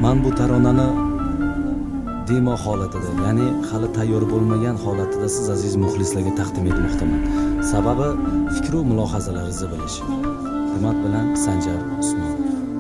Men bu taronani demo holatida, ya'ni hali tayyor bo'lmagan holatida siz aziz muxlislarga taqdim etmoqdaman. Sababi fikr va mulohazalaringizni bilish. Hurmat bilan, Sanjar Usmonov.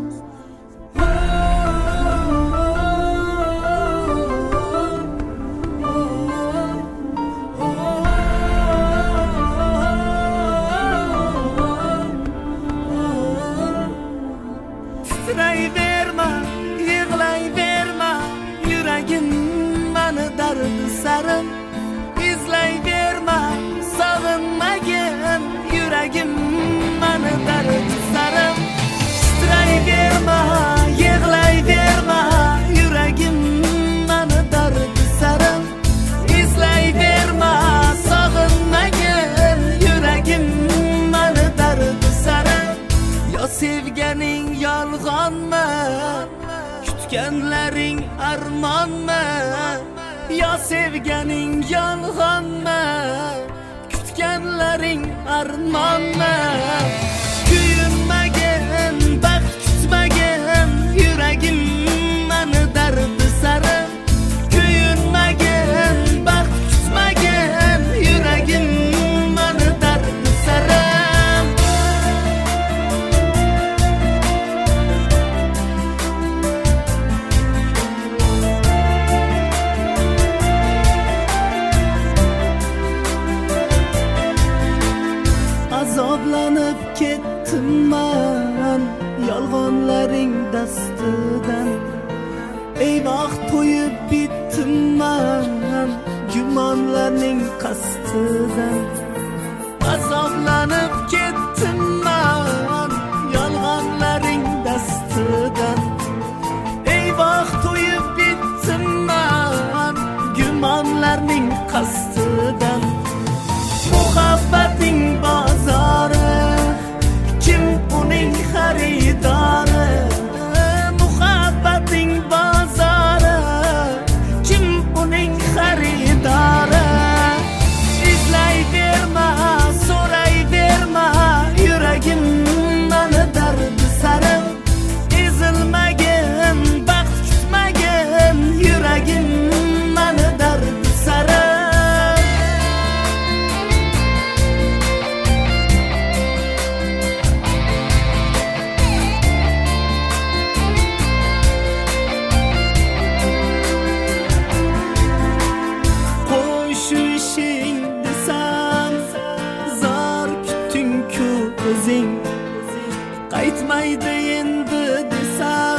Titrayverma, yig'layverma, yuragim mani dardi sarim. Izlayverma, sog'inmagin, yuragim mani dardi sarim. Titrayverma, yig'layverma, yuragim mani dardi sarim. Izlayverma, sog'inmagin, yuragim mani dardi sarim. Yo sevganing yolg'onmi, kutganlaring armonmi? Yo sevganing yolg'onmi, kutganlaring armonmi? Kuyunmagin, baxt kutmagin, yuragim mani dardi sarim. Kuyunmagin, baxt kutmagin, yuragim mani dardi sarim. Azoblanib ketdim men yolg'onlaring dastidan. Ey vaqt to'yib bitdim men gumonlarning qastidan. Azoblanib ketdim men yolg'onlaring dastidan. Ey vaqt to'yib bitdim men gumonlarning qastidan. Muhabbating bozori, kim uning xaridori? Muhabbating bozori, kim uning xaridori? Izlayverma, so'rayverma, yuragim mani dardi sarim. Ezilmagin, baxt kutmagin, yuragim mani dardi sarim. Qaytmaydi endi desam